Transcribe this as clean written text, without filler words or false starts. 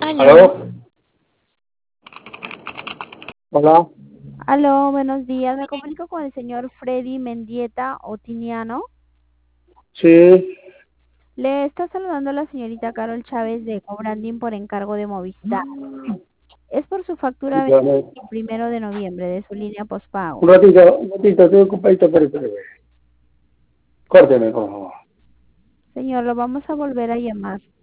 ¿Aló? Hola. Aló, buenos días. Me comunico con el señor Freddy Mendieta Otiniano. Sí, Le está saludando la señorita Carol Chávez de Cobranding por encargo de Movistar. Es por su factura dígame. vencida el 1 de noviembre de su línea Un postpago. ratito, estoy ocupadito, pero. Córteme, por favor. Señor, lo vamos a volver a llamar.